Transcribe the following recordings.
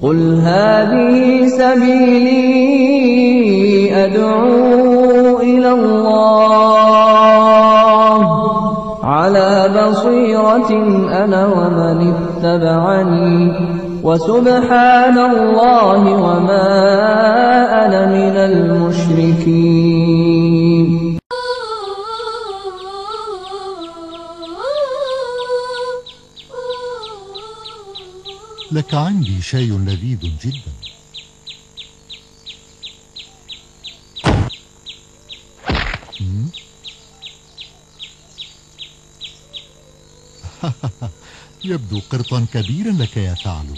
قل هذه سبيلي أدعو إلى الله على بصيرة أنا ومن اتبعني وسبحان الله وما أنا من المشركين. لك عندي شيء لذيذ جدا. يبدو قرطا كبيرا لك يا ثعلب.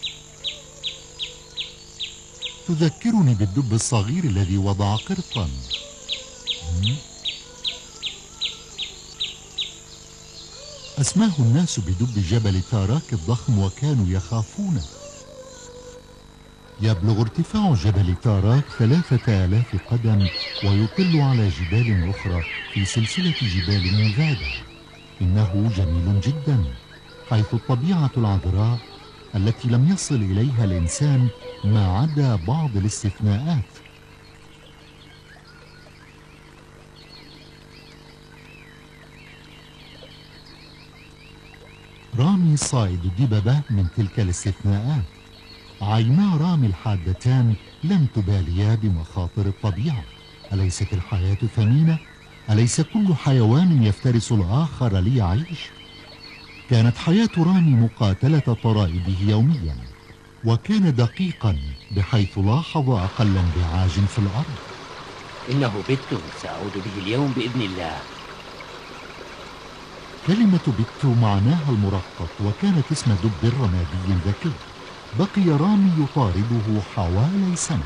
تذكرني بالدب الصغير الذي وضع قرطا. أسماه الناس بدب جبل تاراك الضخم وكانوا يخافونه. يبلغ ارتفاع جبل تاراك 3000 قدم ويطل على جبال أخرى في سلسلة جبال نيفادا. إنه جميل جدا، حيث الطبيعة العذراء التي لم يصل إليها الإنسان ما عدا بعض الاستثناءات. رامي صائد الدببة من تلك الاستثناءات. عينا رامي الحادتان لم تباليا بمخاطر الطبيعة. أليست الحياة ثمينة؟ أليس كل حيوان يفترس الآخر ليعيش؟ كانت حياة رامي مقاتلة طرائبه يوميا، وكان دقيقا بحيث لاحظ أقل انبعاج في الأرض. إنه بت سأعود به اليوم بإذن الله. كلمة بت معناها المرقط، وكانت اسم دب رمادي ذكي. بقي رامي يطارده حوالي سنة.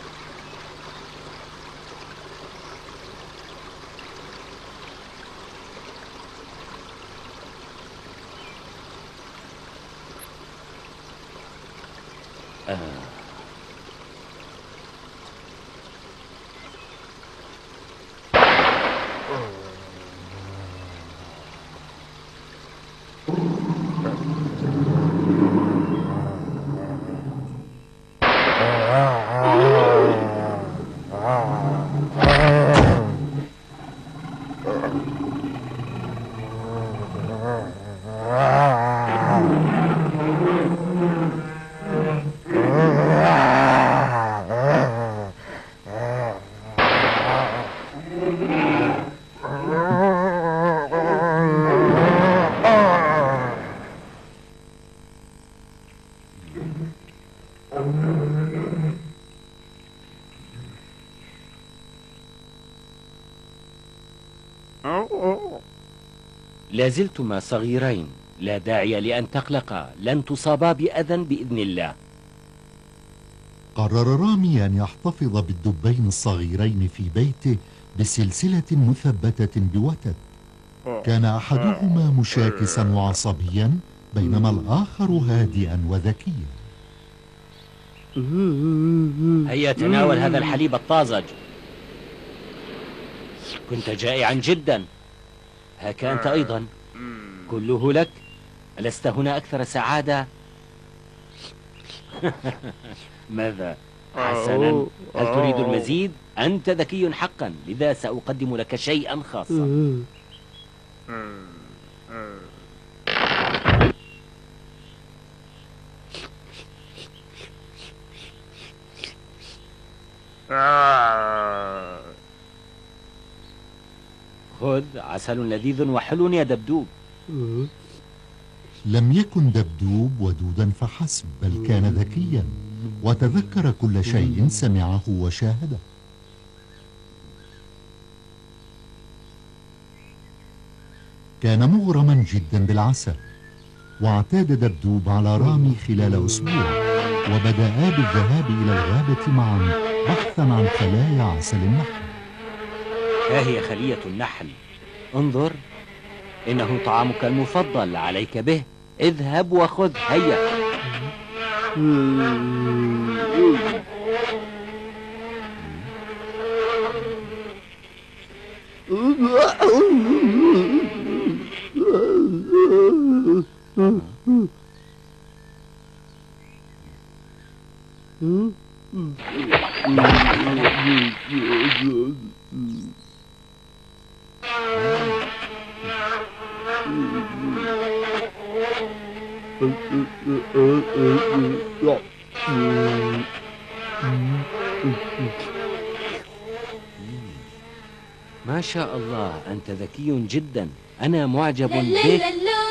لازلتما صغيرين، لا داعي لأن تقلقا، لن تصابا بأذى بإذن الله. قرر رامي أن يحتفظ بالدبين الصغيرين في بيته بسلسلة مثبتة بوتد. كان أحدهما مشاكسا وعصبيا، بينما الآخر هادئا وذكيا. هيا تناول هذا الحليب الطازج. كنت جائعا جدا. هاك أنت أيضا، كله لك. ألست هنا أكثر سعادة؟ ماذا؟ حسنا، هل تريد المزيد؟ أنت ذكي حقا، لذا سأقدم لك شيئا خاصا. خذ عسل لذيذ وحلو يا دبدوب. لم يكن دبدوب ودودا فحسب، بل كان ذكيا وتذكر كل شيء سمعه وشاهده. كان مغرما جدا بالعسل، واعتاد دبدوب على رامي خلال أسبوع، وبدأا بالذهاب إلى الغابة معا بحثا عن خلايا عسل النحل. ها هي خلية النحل، انظر، إنه طعامك المفضل، عليك به، اذهب وخذ. هيا. ما شاء الله، أنت ذكي جدا، أنا معجب بك.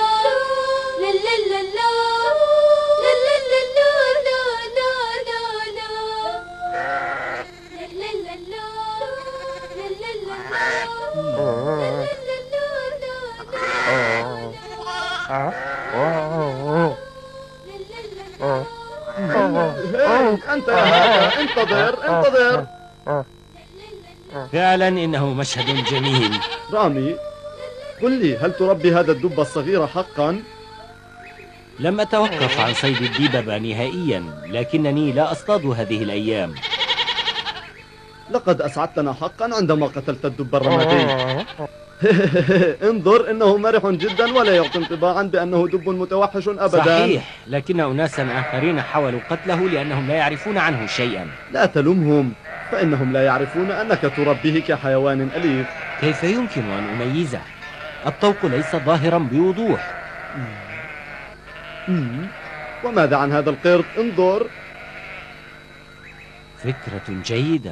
أنت يا هذا، انتظر. فعلا إنه مشهد جميل. رامي، قل لي، هل تربي هذا الدب الصغير حقا؟ لم أتوقف عن صيد الديببة نهائيا، لكنني لا أصطاد هذه الأيام. لقد أسعدتنا حقا عندما قتلت الدب الرمادي. انظر، إنه مرح جدا ولا يعطي انطباعا بأنه دب متوحش أبدا. صحيح، لكن أناسا آخرين حاولوا قتله لأنهم لا يعرفون عنه شيئا. لا تلومهم، فإنهم لا يعرفون أنك تربيه كحيوان أليف. كيف يمكن أن أميزه؟ الطوق ليس ظاهرا بوضوح. وماذا عن هذا القرد؟ انظر. فكرة جيدة.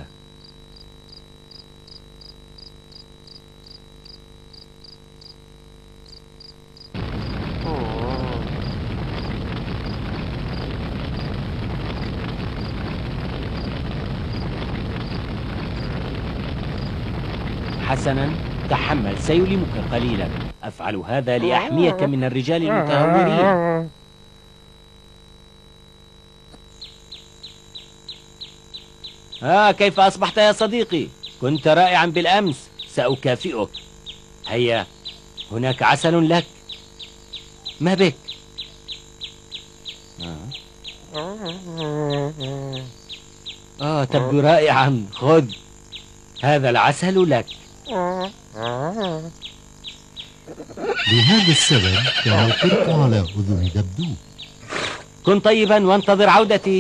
حسنا، تحمل، سيلمك قليلا. أفعل هذا لأحميك من الرجال المتهورين. كيف أصبحت يا صديقي؟ كنت رائعا بالأمس، سأكافئك. هيا، هناك عسل لك. ما بك؟ تبدو رائعا، خذ هذا العسل لك. لهذا السبب كان القرد على أذن دبدوب. كن طيبا وانتظر عودتي.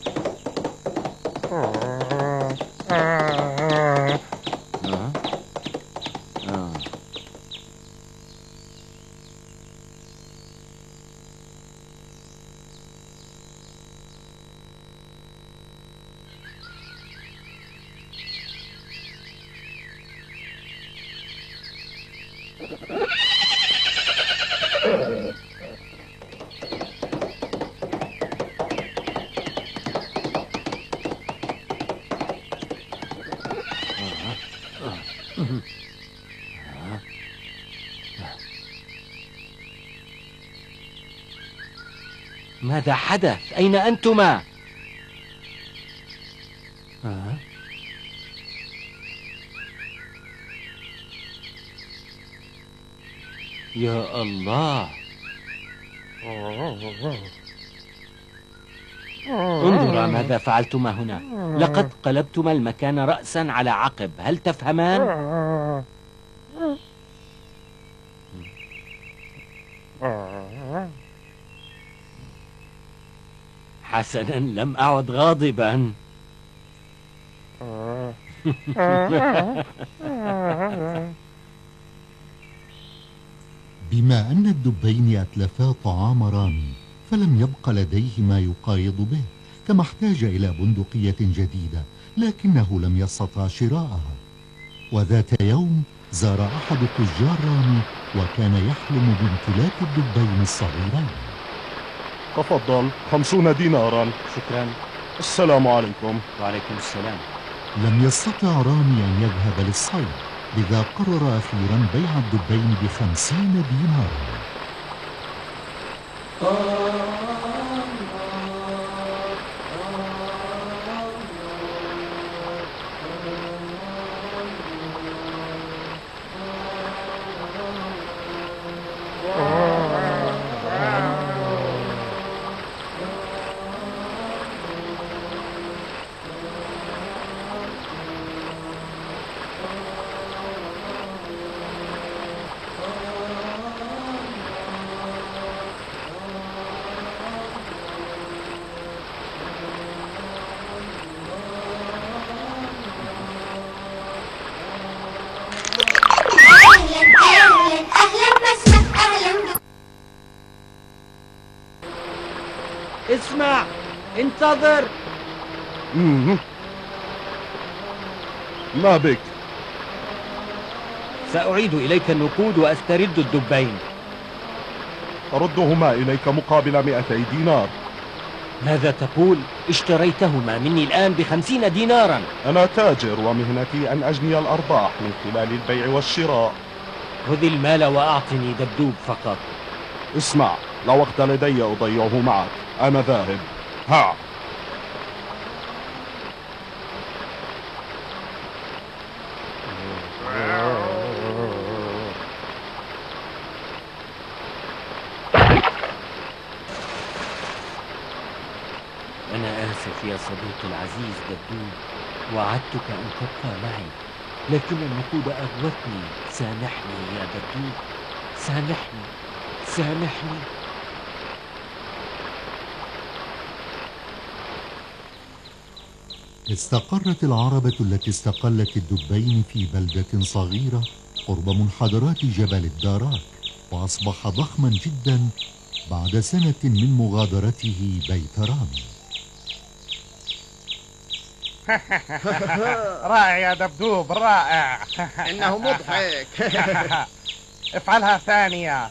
ماذا حدث؟ أين أنتما؟ يا الله، انظرا ماذا فعلتما هنا. لقد قلبتما المكان رأسا على عقب، هل تفهمان؟ حسنا، لم أعد غاضبا. بما أن الدبين أتلفا طعام رامي، فلم يبق لديه ما يقايض به، كما احتاج إلى بندقية جديدة، لكنه لم يستطع شراءها. وذات يوم زار أحد تجار رامي، وكان يحلم بامتلاك الدبين الصغيرين. تفضل، 50 دينارا. شكرا. السلام عليكم. وعليكم السلام. لم يستطع رامي أن يذهب للصيد، لذا قرر أخيرا بيع الدبين ب50 دينارا. اسمع، انتظر. ما بك؟ سأعيد إليك النقود وأسترد الدبين. أردهما إليك مقابل 200 دينار. ماذا تقول؟ اشتريتهما مني الآن ب50 دينارا. أنا تاجر ومهنتي أن أجني الأرباح من خلال البيع والشراء. خذ المال وأعطني دبدوب فقط. اسمع، لا وقت لدي أضيعه معك، أنا ذاهب. ها. أنا آسف يا صديقي العزيز دبدوب، وعدتك أن تبقى معي، لكن النقود أغوتني. سامحني يا دبدوب، سامحني، سامحني. استقرت العربة التي استقلت الدبين في بلدة صغيرة قرب منحدرات جبل الداراك، وأصبح ضخما جدا بعد سنة من مغادرته بيت رامي. رائع يا دبدوب، رائع. إنه مضحك. افعلها ثانية.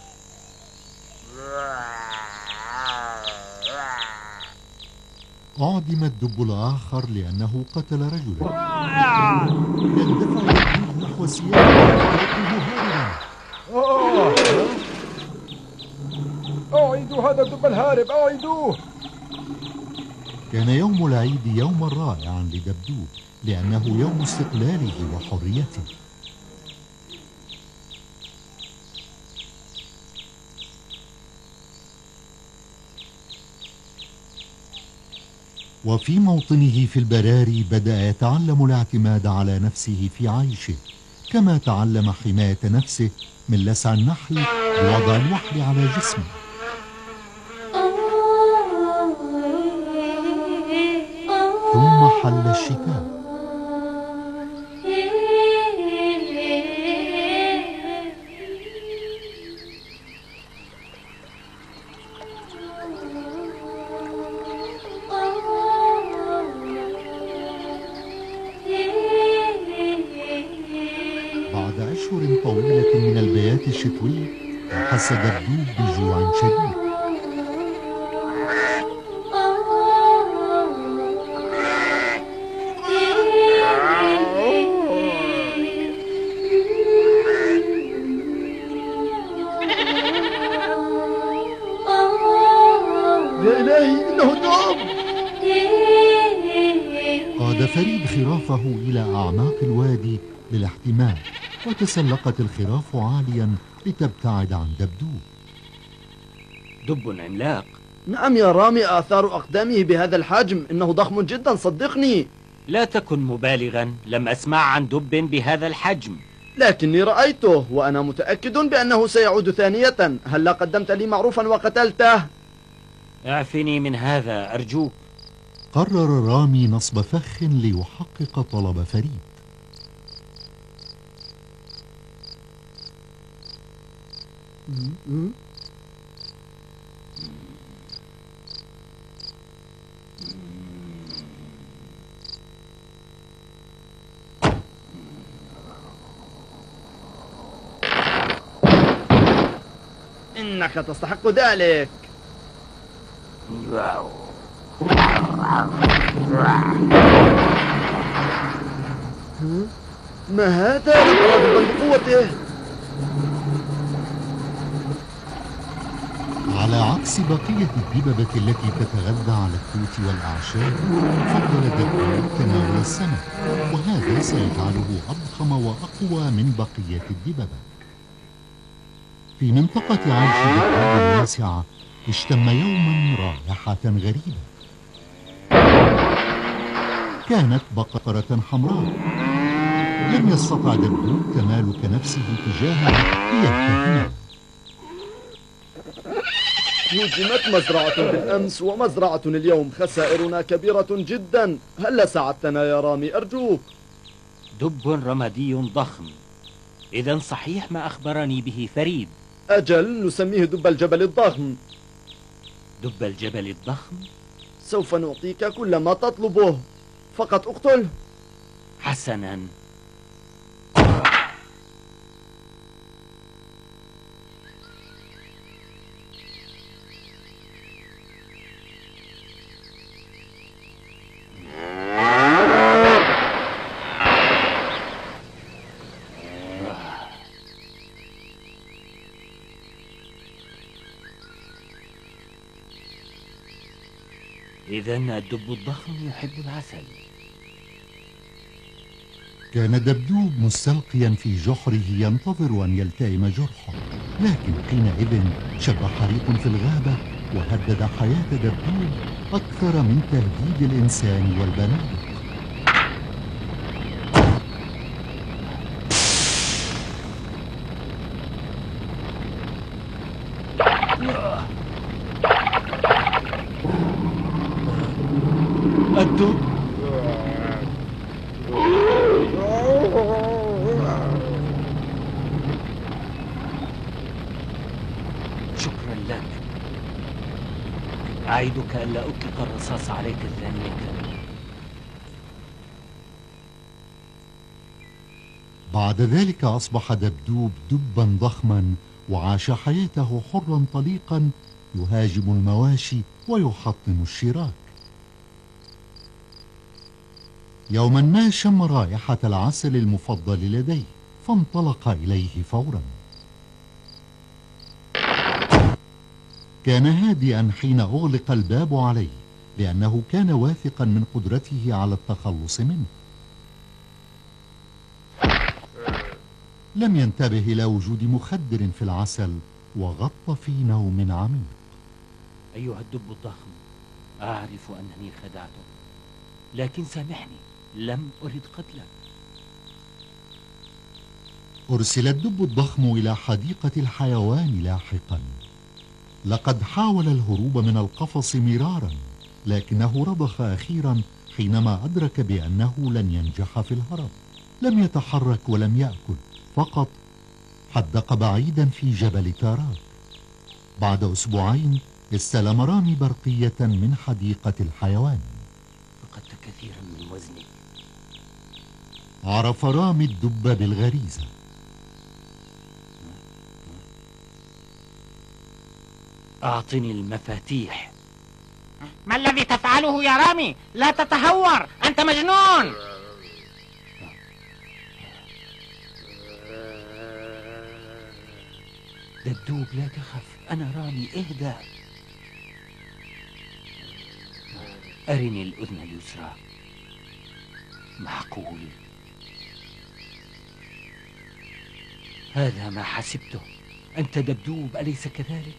أعدم الدب الآخر لأنه قتل رجلا. رائع. يندفع الدب نحو السيارة ويطلب هاربا. أعيدوا هذا الدب الهارب، أعيدوه. كان يوم العيد يوما رائعا لدبدوب، لأنه يوم استقلاله وحريته. وفي موطنه في البراري بدأ يتعلم الاعتماد على نفسه في عيشه، كما تعلم حماية نفسه من لسع النحل بوضع الوحل على جسمه. ثم حل الشتاء. بعد أشهر طويلة من البيات الشتوي أحس دبدوب بجوع شديد. يا إلهي، إنه دب. قاد فريد خرافه إلى أعماق الوادي للاحتماء، وتسلقت الخراف عاليا لتبتعد عن دبدوب. دب عملاق. نعم يا رامي، آثار أقدامه بهذا الحجم، إنه ضخم جدا صدقني. لا تكن مبالغا، لم أسمع عن دب بهذا الحجم. لكني رأيته وأنا متأكد بأنه سيعود ثانية. هل قدمت لي معروفا وقتلته؟ اعفني من هذا أرجوك. قرر رامي نصب فخ ليحقق طلب فريد. إنك تستحق ذلك. ما هذا؟ لم أرى بقوته. على عكس بقية الدببة التي تتغذى على التوت والأعشاب، فضل دبدوب تناول السمك، وهذا سيجعله أضخم وأقوى من بقية الدببة. في منطقة عيش دبدوب الواسعة اشتم يوما رائحة غريبة. كانت بقرة حمراء. لم يستطع دبدوب تمالك نفسه تجاهها ليتهمها. هجمت مزرعة بالأمس ومزرعة اليوم، خسائرنا كبيرة جدا. هل ساعدتنا يا رامي أرجوك؟ دب رمادي ضخم. إذا صحيح ما أخبرني به فريد. أجل، نسميه دب الجبل الضخم. دب الجبل الضخم؟ سوف نعطيك كل ما تطلبه، فقط اقتله. حسنا. إذن الدب الضخم يحب العسل. كان دبدوب مستلقيا في جحره ينتظر أن يلتئم جرحه، لكن حينئذ شب حريق في الغابة وهدد حياة دبدوب أكثر من تهديد الإنسان والبنادق. الدب شكرا لك. أعدك ألا أطلق الرصاص عليك الثانية. بعد ذلك أصبح دبدوب دبا ضخما وعاش حياته حرا طليقا يهاجم المواشي ويحطم الشراك. يوما ما شم رائحة العسل المفضل لديه فانطلق إليه فورا. كان هادئا حين أغلق الباب عليه لأنه كان واثقا من قدرته على التخلص منه. لم ينتبه إلى وجود مخدر في العسل وغط في نوم عميق. أيها الدب الضخم، أعرف أنني خدعتك، لكن سامحني، لم أرد قتلك. أرسل الدب الضخم إلى حديقة الحيوان لاحقا. لقد حاول الهروب من القفص مرارا، لكنه رضخ أخيرا حينما أدرك بأنه لن ينجح في الهرب. لم يتحرك ولم يأكل، فقط حدق بعيدا في جبل تاراك. بعد أسبوعين استلم رامي برقية من حديقة الحيوان. فقدت كثيرا من وزني. عرف رامي الدب بالغريزة. أعطني المفاتيح. ما الذي تفعله يا رامي؟ لا تتهور، أنت مجنون. دبدوب لا تخف، أنا رامي، اهدأ. أرني الأذن اليسرى. معقول، هذا ما حسبته. أنت دبدوب أليس كذلك؟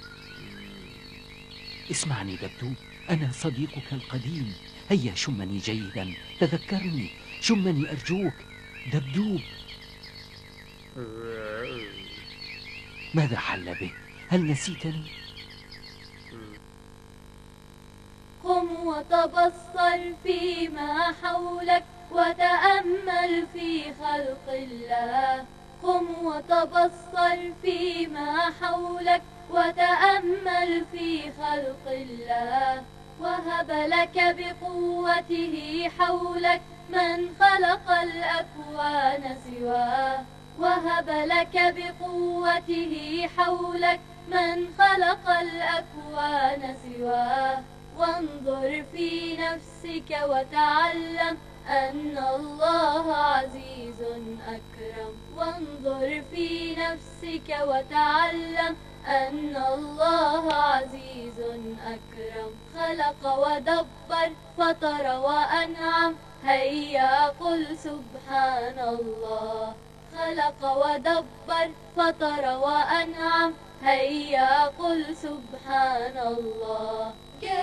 اسمعني دبدوب، أنا صديقك القديم. هيا شمني جيدا، تذكرني، شمني أرجوك. دبدوب، ماذا حل بك؟ هل نسيتني؟ قم وتبصر فيما حولك وتأمل في خلق الله. قم وتبصر فيما حولك وتأمل في خلق الله. وهب لك بقوته حولك من خلق الأكوان سواه. وهب لك بقوته حولك من خلق الأكوان سواه. وانظر في نفسك وتعلم أن الله عزيز أكرم. وانظر في نفسك وتعلم أن الله عزيز أكرم. خلق ودبر فطر وأنعم. هيا قل سبحان الله. خلق ودبر فطر وأنعم. هيا قل سبحان الله.